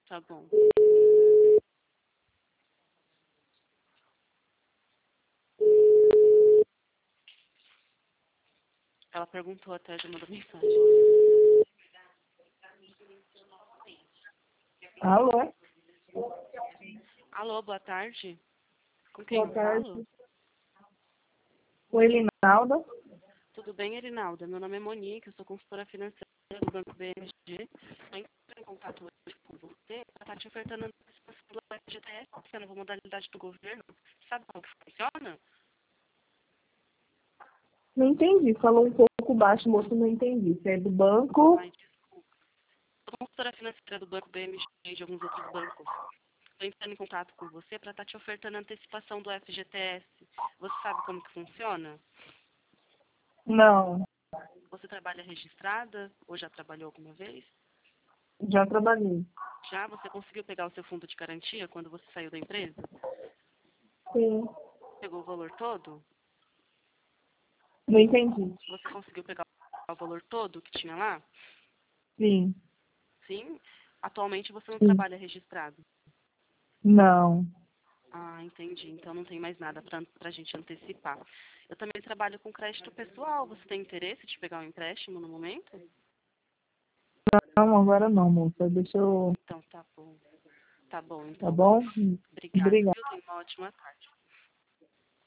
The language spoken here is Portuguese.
Tá bom. Ela perguntou até, já mandou mensagem. Alô? Alô, boa tarde. Com quem Boa eu tarde. falo? Oi, Linalda. Tudo bem, Erinalda? Meu nome é Monique, eu sou consultora financeira do Banco BMG. Estou entrando em contato hoje com você para estar te ofertando antecipação do FGTS, que é a nova modalidade do governo. Sabe como que funciona? Não entendi. Falou um pouco baixo, moço, não entendi. Você é do banco? Ai, desculpa. Sou consultora financeira do Banco BMG e de alguns outros bancos. Estou entrando em contato com você para estar te ofertando antecipação do FGTS. Você sabe como que funciona? Não, Você trabalha registrada ou já trabalhou alguma vez? já trabalhei. Já você conseguiu pegar o seu fundo de garantia quando você saiu da empresa? Sim, Pegou o valor todo? não entendi. Você conseguiu pegar o valor todo que tinha lá? Sim, Sim? Atualmente você não sim. trabalha registrado. Não, Ah, entendi. Então não tem mais nada para a gente antecipar. Eu também trabalho com crédito pessoal. Você tem interesse de pegar um empréstimo no momento? não, agora não, moça. Deixa eu... Então tá bom. Tá bom, Tá então. bom? Obrigada, Obrigada. viu? Tenha uma ótima tarde.